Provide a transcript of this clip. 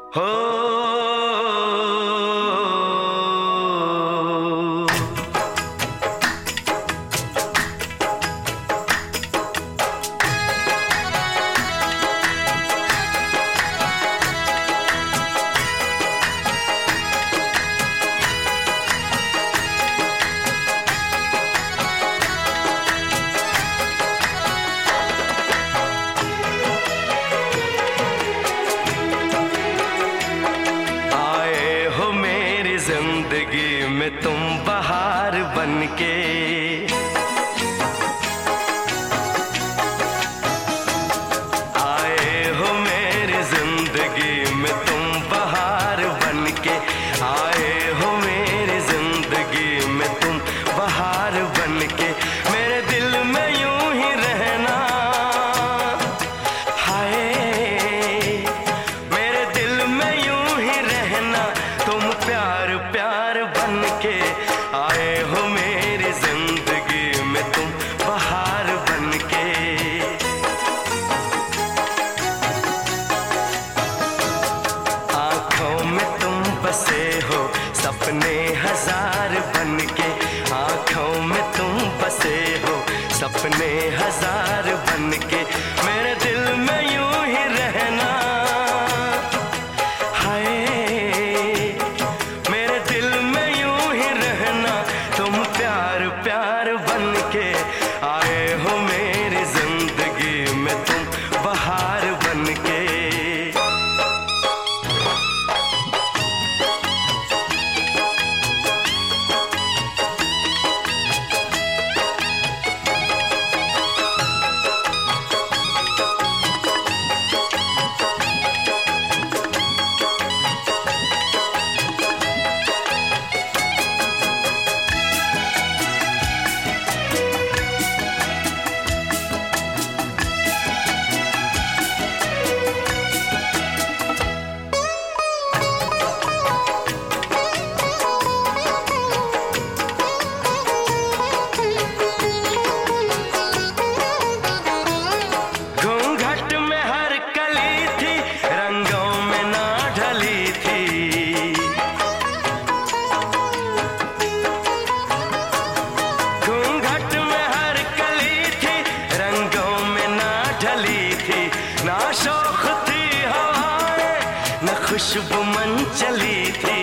हो जिंदगी में तुम बहार बनके, आए हो मेरी जिंदगी में तुम बहार बनके, आए हो मेरी जिंदगी में तुम बहार बनके। मेरे दिल में यूं ही रहना, हाय मेरे दिल में यूं ही रहना, तुम प्यार प्यार बनके आए हो मेरी जिंदगी में तुम बहार बनके। आंखों में तुम बसे हो सपने हजार बनके, आंखों में तुम बसे हो सपने हजार बनके। मेरे दिल में यूं ही रहना, प्यार बनके आए हो मेरी जिंदगी में तुम बहार बनके। ना शौक थी हवाएं, न खुशबू मन चली थी,